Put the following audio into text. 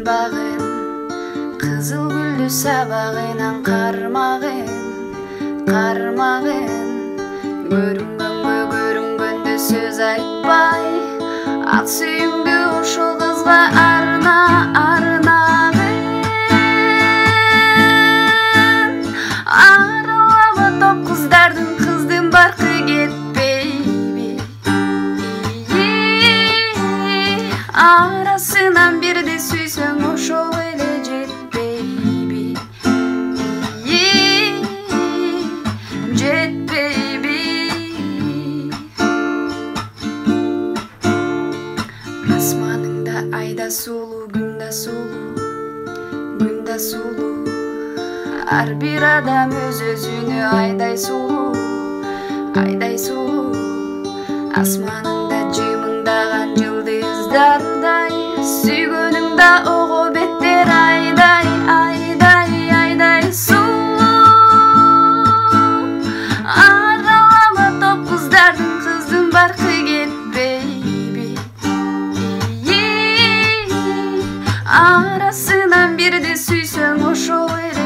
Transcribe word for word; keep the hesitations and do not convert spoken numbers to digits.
багын, кызыл гүлдү сабагынан кармагын, кармагын. Көрүнгөнгө көрүнгөндө сөз айтпай, ак сүйүңдү ошол кызга арна арнагын. Аралама топ кыздардын, кыздын баркы кетпейби. Арасынан бирди сүйсөң ошол эле жетпейби. Жетпейби. Асманыңда айда сулуу, күн да сулуу, күн да сулуу. Ар бир адам өз өзүнө айдай сулуу, айдай сулуу. Асманыңда жымыңдаган жылдыздардай, сүйгөнүңдө ого беттер айдай, айдай, айдай сулуу. Аралама топ кыздардын, кыздын баркы кетпейби. Арасынан бирди сүйсөң ошол эле